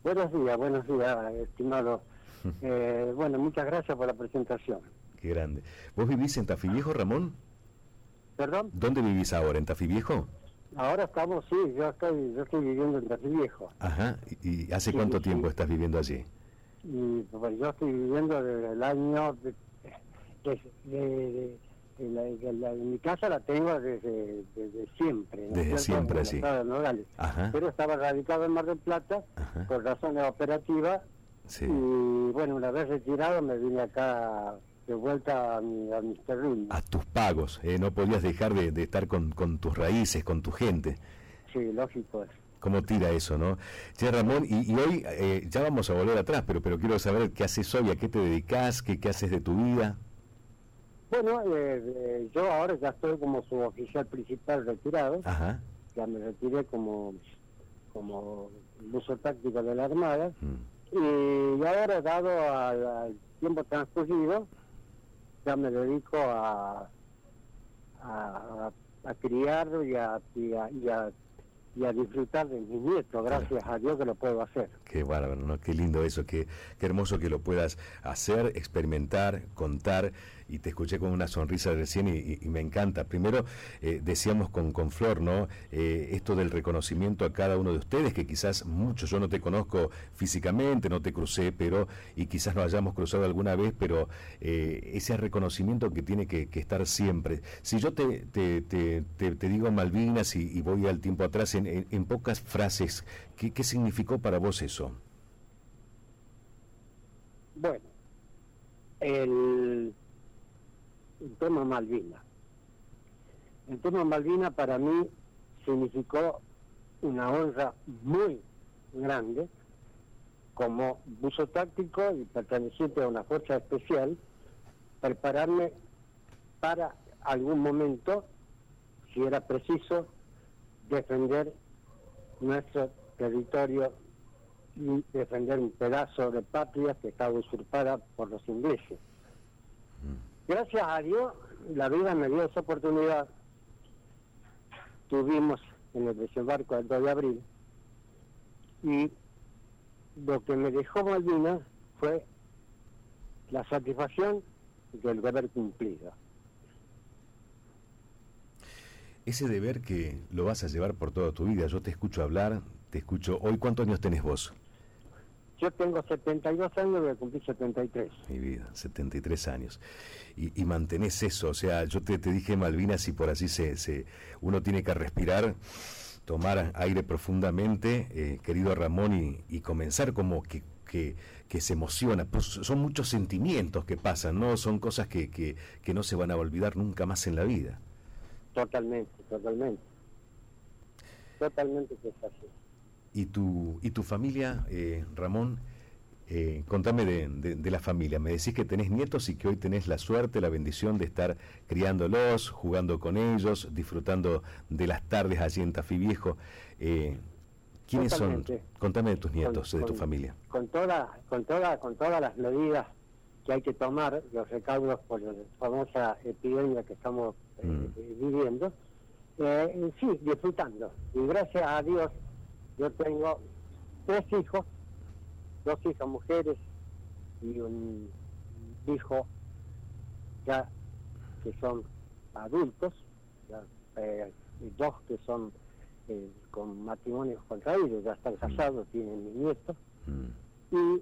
Buenos días, estimado. Bueno, muchas gracias por la presentación. Qué grande. ¿Vos vivís en Tafí Viejo, Ramón? ¿Perdón? ¿Dónde vivís ahora? ¿En Tafí Viejo? Ahora estamos, sí, yo estoy viviendo en Tafí Viejo. Ajá. ¿Y hace cuánto tiempo estás viviendo allí? Y pues yo estoy viviendo desde el año... mi casa la tengo desde siempre, ¿no? Desde siempre, sí. Ajá. Pero estaba radicado en Mar del Plata. Ajá. Por razones operativas. Sí. Y bueno, una vez retirado me vine acá de vuelta a mis terrenos. A tus pagos, no podías dejar de estar con tus raíces, con tu gente. Sí, lógico es. ¿Cómo tira eso, no? Che, Ramón, y hoy ya vamos a volver atrás, pero quiero saber qué haces hoy, a qué te dedicás, qué haces de tu vida. Bueno, yo ahora ya estoy como suboficial principal retirado. Ajá. Ya me retiré como buzo táctico de la Armada. Y ahora, dado al tiempo transcurrido, ya me dedico a criar y a disfrutar de mis nietos, gracias a Dios que lo puedo hacer. Qué bárbaro, ¿no? Qué lindo eso, qué hermoso que lo puedas hacer, experimentar, contar, y te escuché con una sonrisa recién y me encanta. Primero, decíamos con Flor, ¿no? Esto del reconocimiento a cada uno de ustedes, que quizás muchos, yo no te conozco físicamente, no te crucé, y quizás nos hayamos cruzado alguna vez, pero ese reconocimiento que tiene que estar siempre. Si yo te digo Malvinas y voy al tiempo atrás, en pocas frases, ¿qué significó para vos eso? Bueno, el tema Malvinas. El tema Malvinas para mí significó una honra muy grande como buzo táctico y perteneciente a una fuerza especial, prepararme para algún momento, si era preciso, defender nuestro territorio y defender un pedazo de patria que estaba usurpada por los ingleses. Gracias a Dios, la vida me dio esa oportunidad. Tuvimos en el desembarco del 2 de abril y lo que me dejó Malvinas fue la satisfacción del deber cumplido. Ese deber que lo vas a llevar por toda tu vida. Yo te escucho hablar, te escucho... Hoy, ¿cuántos años tenés vos? Yo tengo 72 años, voy a cumplir 73. Mi vida, 73 años. Y mantenés eso, o sea, yo te dije Malvinas y por así uno tiene que respirar, tomar aire profundamente, querido Ramón, y comenzar como que se emociona. Pues son muchos sentimientos que pasan, ¿no? Son cosas que no se van a olvidar nunca más en la vida. Totalmente que es así. ¿Y tu familia, Ramón? Contame de la familia. Me decís que tenés nietos y que hoy tenés la suerte, la bendición de estar criándolos, jugando con ellos, disfrutando de las tardes allí en Tafí Viejo. ¿Quiénes son? Contame de tus nietos, de tu familia. Con todas las medidas que hay que tomar, los recaudos por la famosa epidemia que estamos viviendo, sí, disfrutando. Y gracias a Dios, yo tengo 3 hijos, 2 hijas mujeres y un hijo ya que son adultos, ya, y 2 que son con matrimonios contraídos, ya están casados, tienen mis nietos, y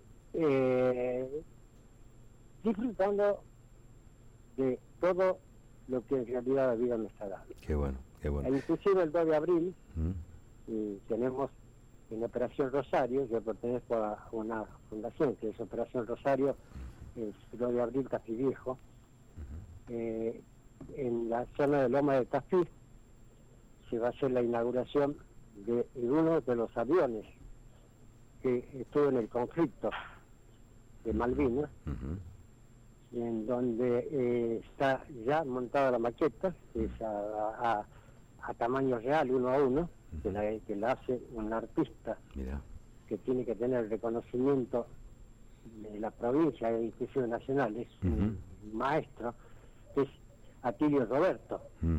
disfrutando de todo lo que en realidad la vida me está dando. Qué bueno, qué bueno. E inclusive el 2 de abril tenemos en Operación Rosario, yo pertenezco a una fundación que es Operación Rosario, el 2 de abril, Tafí Viejo, en la zona de Loma de Tafí se va a hacer la inauguración de uno de los aviones que estuvo en el conflicto de Malvinas, en donde está ya montada la maqueta, que es a tamaño real, 1 a 1, que la hace un artista. Mirá. Que tiene que tener el reconocimiento de la provincia e inclusive nacional, es un maestro, que es Atilio Roberto.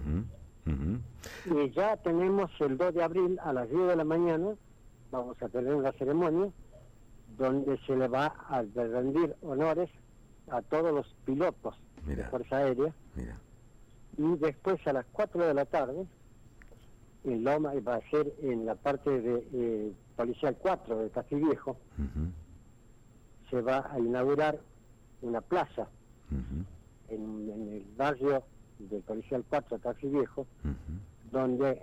Y ya tenemos el 2 de abril a las 10 de la mañana, vamos a tener una ceremonia donde se le va a rendir honores a todos los pilotos de Fuerza Aérea. Mira. Y después a las 4 de la tarde, en Loma, va a ser en la parte de Policial 4 de Castillviejo, se va a inaugurar una plaza en el barrio del Policial 4 de Castillviejo, donde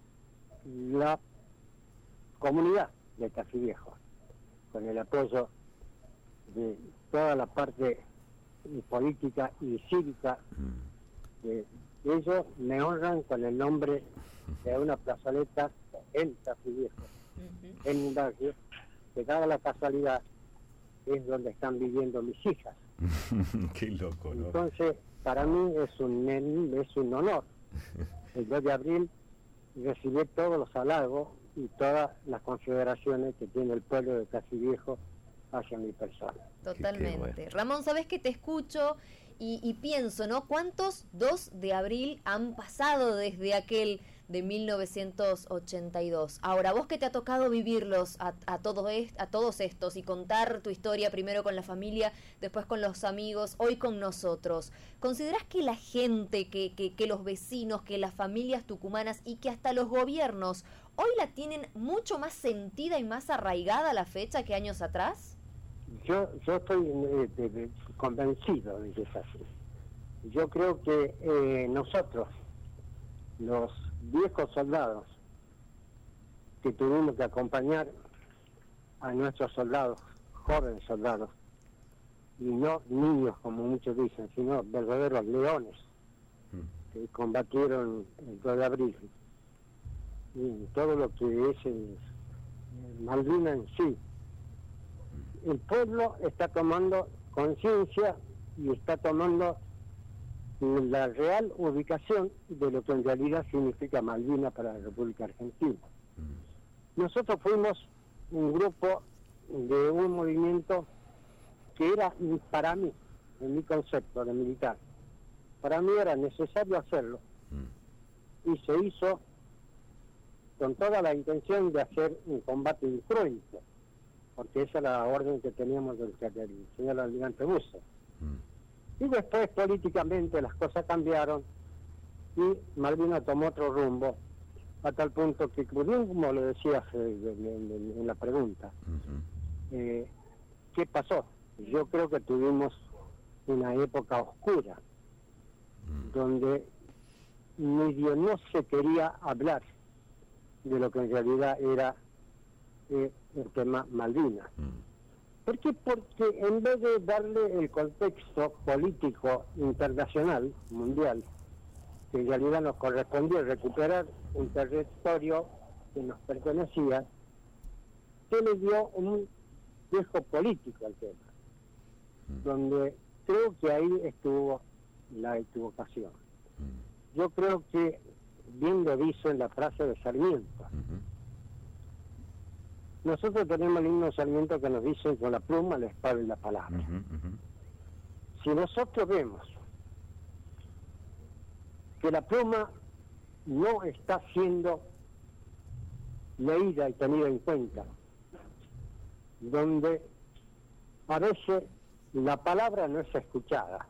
la comunidad de Castillviejo, con el apoyo de toda la parte política y cívica de ellos, me honran con el nombre de una plazoleta en Castillviejo, en un barrio que, dada la casualidad, es donde están viviendo mis hijas. Qué loco, ¿no? Entonces, para mí es un honor el 2 de abril recibir todos los halagos y todas las consideraciones que tiene el pueblo de Castillviejo hacia mi persona. Totalmente. Bueno. Ramón, sabes que te escucho y pienso, ¿no? ¿Cuántos 2 de abril han pasado desde aquel de 1982? Ahora, vos que te ha tocado vivirlos a todos estos y contar tu historia primero con la familia, después con los amigos, hoy con nosotros, ¿considerás que la gente, que los vecinos, que las familias tucumanas y que hasta los gobiernos hoy la tienen mucho más sentida y más arraigada la fecha que años atrás? Yo estoy convencido de que es así. Yo creo que nosotros, los viejos soldados, que tuvimos que acompañar a nuestros soldados, jóvenes soldados, y no niños como muchos dicen, sino verdaderos leones que combatieron el 2 de abril, y todo lo que es Malvinas en sí. El pueblo está tomando conciencia y está tomando la real ubicación de lo que en realidad significa Malvinas para la República Argentina. Nosotros fuimos un grupo de un movimiento que era, para mí, en mi concepto de militar, para mí era necesario hacerlo, y se hizo con toda la intención de hacer un combate incruento, porque esa es la orden que teníamos del señor almirante Buzo. Y después políticamente las cosas cambiaron y Malvinas tomó otro rumbo, a tal punto que, como lo decías en la pregunta, ¿qué pasó? Yo creo que tuvimos una época oscura, donde medio no se quería hablar de lo que en realidad era el tema Malvinas. ¿Por qué? Porque en vez de darle el contexto político internacional, mundial, que en realidad nos correspondía recuperar un territorio que nos pertenecía, se le dio un dejo político al tema, donde creo que ahí estuvo la equivocación. Yo creo que, bien lo dice en la frase de Sarmiento, nosotros tenemos el himno de Sarmiento que nos dice con la pluma, la espada y la palabra. Si nosotros vemos que la pluma no está siendo leída y tenida en cuenta, donde a veces la palabra no es escuchada,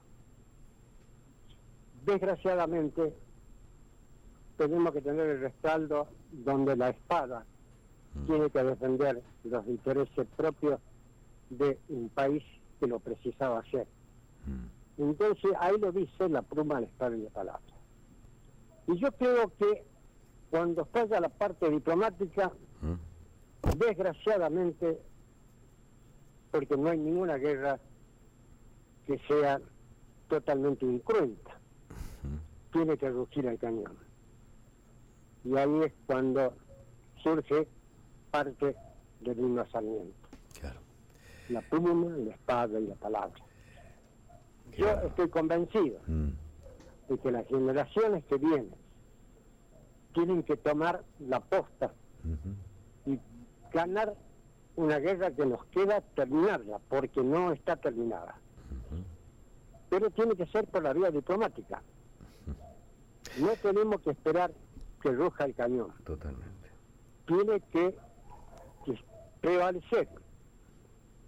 desgraciadamente tenemos que tener el respaldo donde la espada tiene que defender los intereses propios de un país que lo precisaba hacer. Entonces ahí lo dice la pluma, la espada y la palabra. Y yo creo que cuando falla la parte diplomática, desgraciadamente, porque no hay ninguna guerra que sea totalmente incruenta, tiene que rugir el cañón. Y ahí es cuando surge parte del himno a Sarmiento. Claro. La pluma, la espada y la palabra. Yo estoy convencido de que las generaciones que vienen tienen que tomar la posta y ganar una guerra que nos queda terminarla, porque no está terminada. Pero tiene que ser por la vía diplomática. No tenemos que esperar que ruja el cañón. Totalmente. Tiene que prevalecer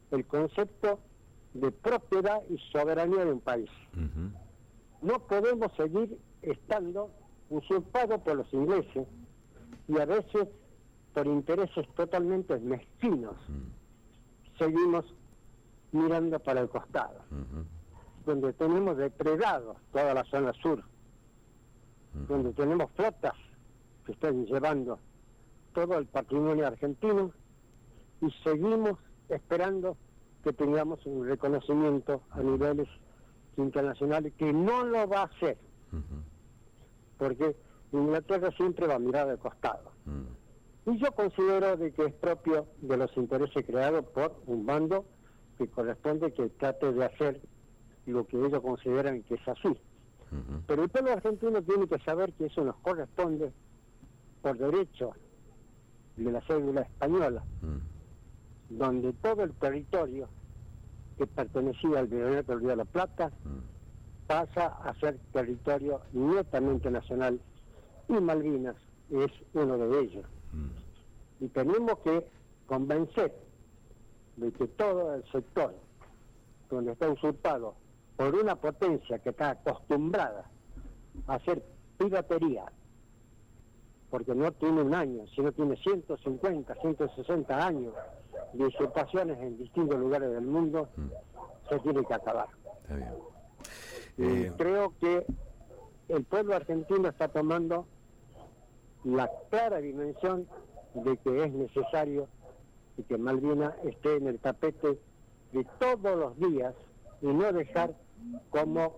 el concepto de propiedad y soberanía de un país. No podemos seguir estando usurpados por los ingleses y a veces por intereses totalmente mezquinos. Seguimos mirando para el costado, donde tenemos depredados toda la zona sur, donde tenemos flotas que están llevando todo el patrimonio argentino y seguimos esperando que tengamos un reconocimiento a niveles internacionales, que no lo va a hacer, porque Inglaterra siempre va a mirar de costado. Y yo considero de que es propio de los intereses creados por un bando que corresponde que trate de hacer lo que ellos consideran que es así. Pero el pueblo argentino tiene que saber que eso nos corresponde por derecho de la cédula española, donde todo el territorio que pertenecía al Virreinato del Río de la Plata pasa a ser territorio netamente nacional, y Malvinas es uno de ellos. Y tenemos que convencer de que todo el sector donde está usurpado por una potencia que está acostumbrada a hacer piratería, porque no tiene un año, sino tiene 150, 160 años de usurpaciones en distintos lugares del mundo, se tiene que acabar. Está bien. Y creo que el pueblo argentino está tomando la clara dimensión de que es necesario y que Malvinas esté en el tapete de todos los días y no dejar como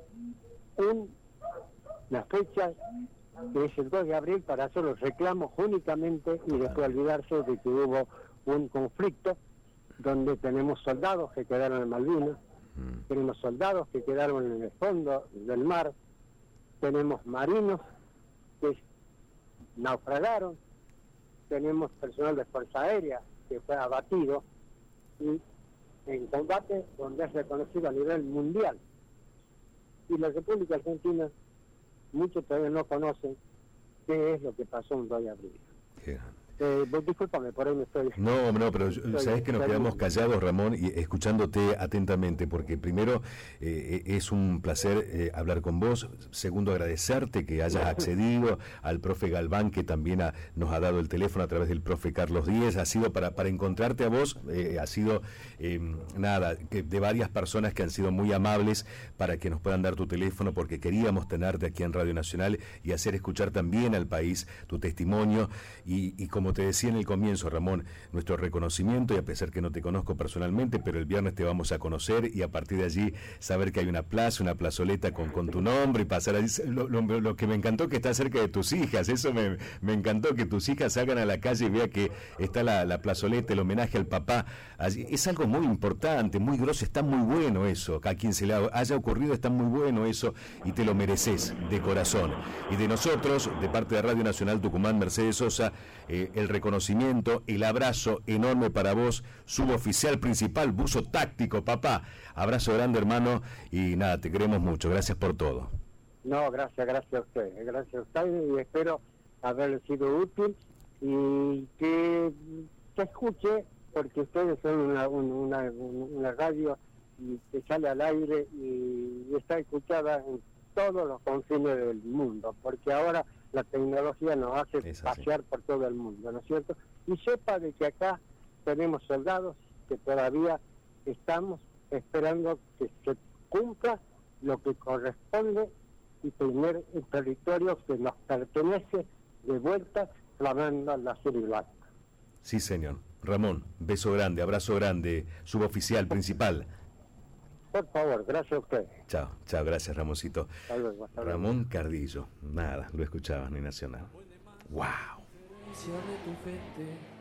una fecha que es el 2 de abril para hacer los reclamos únicamente y después olvidarse de que hubo un conflicto donde tenemos soldados que quedaron en Malvinas, tenemos soldados que quedaron en el fondo del mar, tenemos marinos que naufragaron, tenemos personal de Fuerza Aérea que fue abatido, y en combate donde es reconocido a nivel mundial. Y la República Argentina, muchos todavía no conocen qué es lo que pasó un 2 de abril. Discúlpame, por ahí me estoy... No, pero sabes que nos quedamos callados, Ramón, y escuchándote atentamente, porque primero es un placer hablar con vos. Segundo, agradecerte que hayas accedido al profe Galván, que también nos ha dado el teléfono a través del profe Carlos Díez. Ha sido para encontrarte a vos, ha sido de varias personas que han sido muy amables para que nos puedan dar tu teléfono, porque queríamos tenerte aquí en Radio Nacional y hacer escuchar también al país tu testimonio. Y como te decía en el comienzo, Ramón, nuestro reconocimiento, y a pesar que no te conozco personalmente, pero el viernes te vamos a conocer y a partir de allí saber que hay una plaza, una plazoleta con tu nombre y pasar allí. Lo que me encantó que está cerca de tus hijas, eso me encantó, que tus hijas salgan a la calle y vean que está la plazoleta, el homenaje al papá. Allí. Es algo muy importante, muy grosso, está muy bueno eso, a quien se le haya ocurrido está muy bueno eso y te lo mereces de corazón. Y de nosotros, de parte de Radio Nacional Tucumán, Mercedes Sosa, el reconocimiento, el abrazo enorme para vos, suboficial principal, buzo táctico, papá. Abrazo grande, hermano, y nada, te queremos mucho. Gracias por todo. No, gracias a usted, y espero haberle sido útil y que escuche, porque ustedes son una radio que sale al aire y está escuchada en todos los confines del mundo, porque ahora la tecnología nos hace pasear por todo el mundo, ¿no es cierto? Y sepa de que acá tenemos soldados que todavía estamos esperando que se cumpla lo que corresponde y tener el territorio que nos pertenece de vuelta, clamando la azul y blanca. Sí, señor. Ramón, beso grande, abrazo grande, suboficial principal. Por favor, gracias a usted. Chao, gracias, Ramoncito. Hasta luego. Ramón Cardillo, nada, lo escuchabas en Nacional. ¡Wow!